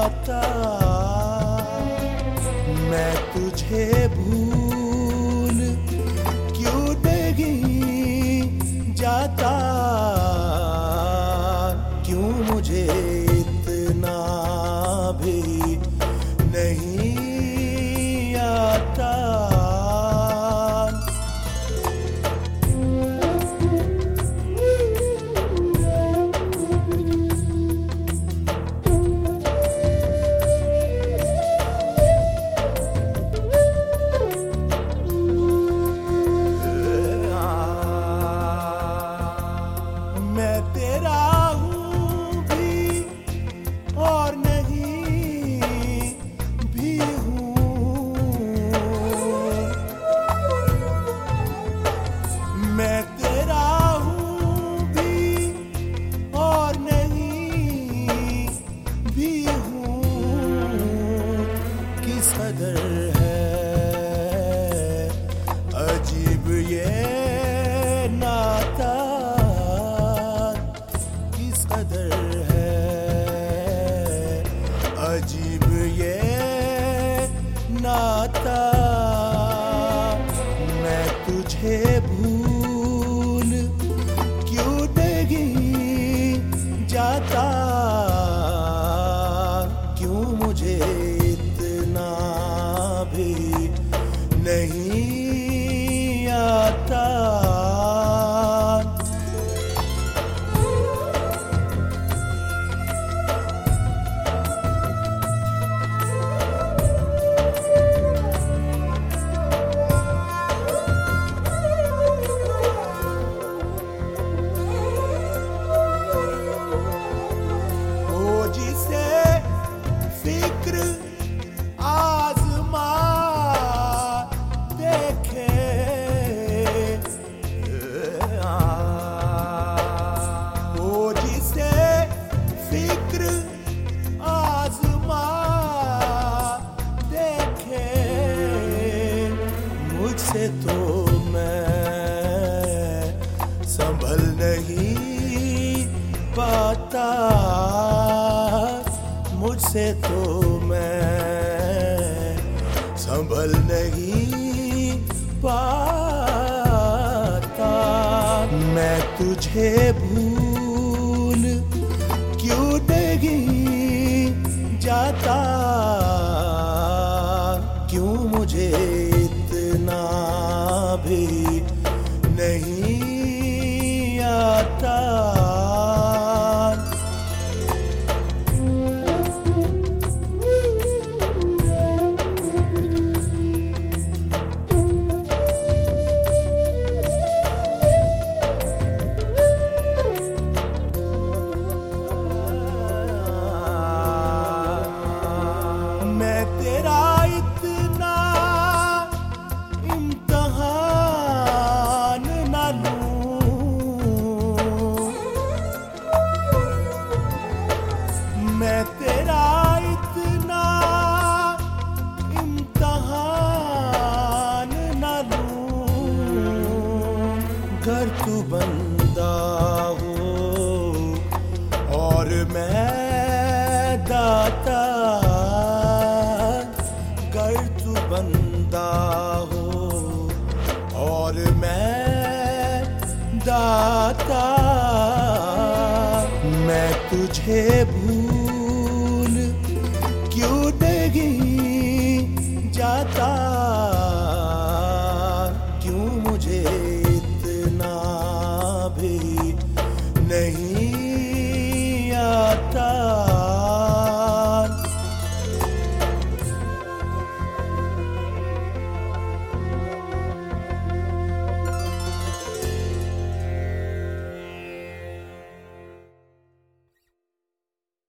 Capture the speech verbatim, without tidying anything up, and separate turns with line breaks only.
आता, मैं तुझे भूल क्यों नहीं जाता, क्यों मुझे इतना भी नहीं आता। मैं तेरा हूँ भी और नहीं भी हूँ, मैं तेरा हूँ भी और नहीं भी हूँ। किस कदर है अजीब ये नाता, किस कदर है अजीब ये नाता। मैं तुझे भूल क्यों नहीं जाता, क्यों मुझे इतना भी नहीं आता। ओ जिसे फिक्र आज़मा देखे, ओ जिसे फिक्र आज़मा देखे, मुझसे तो मैं संभल नहीं पाता, मुझसे तो मैं संभल नहीं पाता। मैं तुझे भूल क्यों नहीं जाता, क्यों मुझे इतना भी नहीं आता। मैं तेरा इतना इम्तिहान न लूं, मैं तेरा इतना इम्तिहान न लूं। गर तू बंदा हो और मैं दाता, गर तू बंदा हो और मैं दाता। मैं तुझे भूल क्यों नहीं जाता, क्यों मुझे